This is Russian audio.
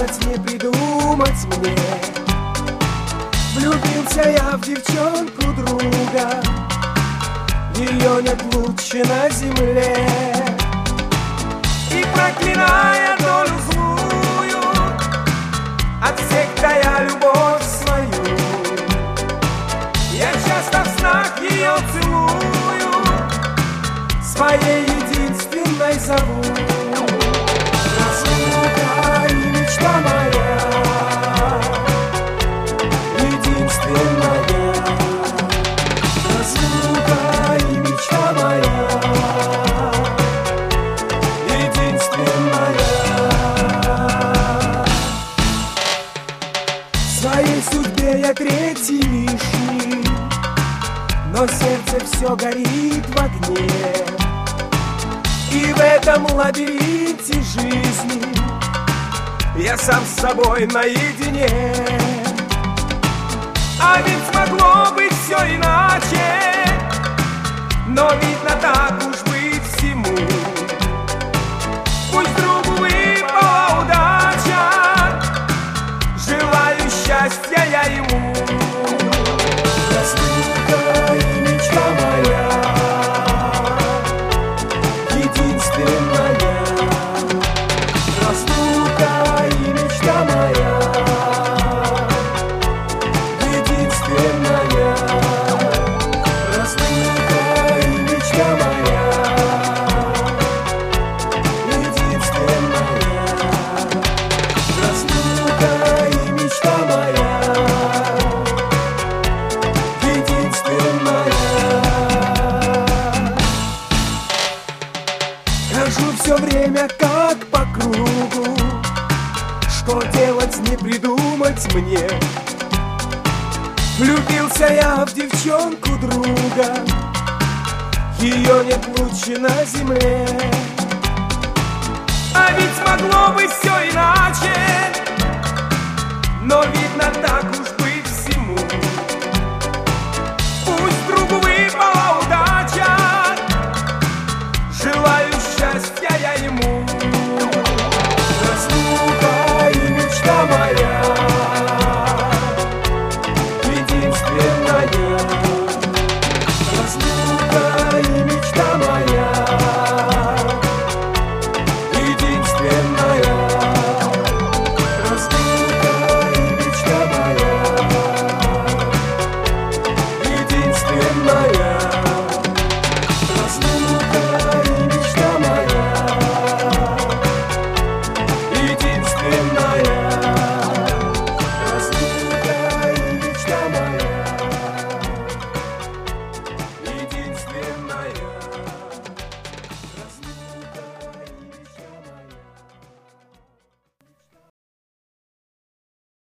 делать не придумать мне. Влюбился я в девчонку друга, ее нет лучше на земле. И проклиная долю злую, от всех тая любовь свою, я часто в снах ее целую, своей единственной зову. Разлука и мечта моя, единственная. Разлука и мечта моя, единственная. В своей судьбе я третий лишний, но сердце все горит в огне. И в этом лабиринте жизни я сам с собой наедине. А ведь могло быть все иначе, но видно так уж быть всему. Пусть другу выпала удача, желаю счастья я ему. Разлука и мечта моя, единственная. Разлука и мечта моя, единственная. Разлука и мечта моя, единственная. Разлука и мечта моя, единственная. Хожу все время как по кругу, что делать не придумать мне. Влюбился я в девчонку друга, ее нет лучше на земле. А ведь могло быть все иначе, но